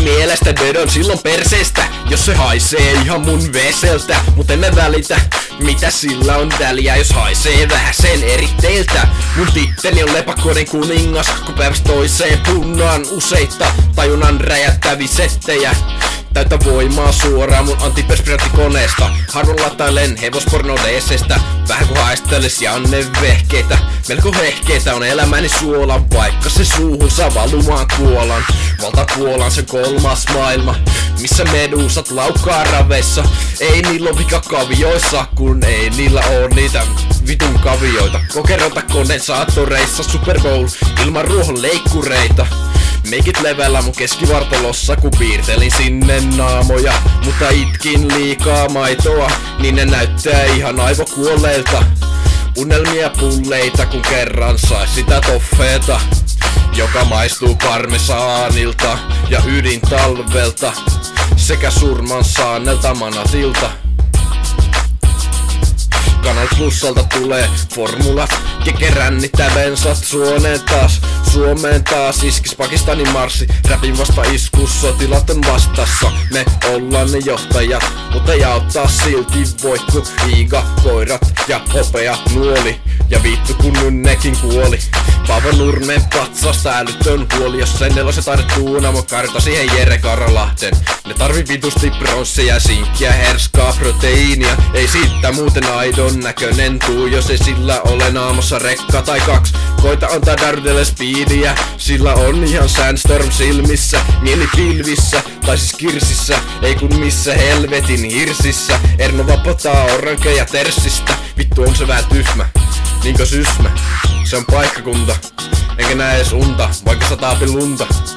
mielestä dödön silloin perseestä, jos se haisee ihan mun veseltä. Mut en mä välitä, mitä sillä on väliä, jos haisee vähän sen eritteiltä. Mun titteli on lepakoiden kuningas, kun päivästä toiseen punnaan useita tajunnan räjättäviä settejä. Täyttä voimaa suoraan mun antiperspiraattikoneesta. Harvoin latailen hevosporno-DC:stä. Vähän kun haistelis Janne vehkeitä. Melko hehkeitä on elämäni suola, vaikka se suuhun saa valumaan kuolan. Valtapuolan sen kolmas maailma, missä medusat laukkaa raveissa. Ei niillä oo vika kavioissa, kun ei niillä oo niitä vitun kavioita. Kokerota kondensaattoreissa, Super Bowl ilman ruohon leikkureita. Meikit levellä mun keskivartalossa, kun piirtelin sinne naamoja. Mutta itkin liikaa maitoa, niin ne näyttää ihan aivokuolleilta. Unelmia pulleita, kun kerran sais sitä toffeeta, joka maistuu parmesaanilta ja ydintalvelta sekä surman saaneelta manatilta. Kanal Plusalta tulee formulat, kekerännittää bensat Suomeen taas iskis Pakistanin marssi. Räpin vasta iskus, sotilaat on vastassa. Me ollaan ne johtajat, mutta jaottaa silti voikku. Iiga, koirat ja hopea nuoli. Ja vittu kun nekin kuoli. Paavo Nurmeen patsasta älytön huoli. Jos sen nelosen taidet tuunamo karta siihen Jere Karalahten. Ne tarvii vitusti bronsseja, sinkkiä, herskaa, proteiinia. Ei siitä muuten aidon näkönen tuu, jos ei sillä ole naamassa rekka tai kaks. Koita antaa Darudelle speediä, sillä on ihan Sandstorm silmissä. Mieli pilvissä, tai siis kirsissä, ei kun missä helvetin hirsissä. Erno vapottaa orankeja terssistä. Vittu on se vähän tyhmä, niinkö Sysmä. Se on paikkakunta, enkä näe ees unta, vaikka sataapi lunta.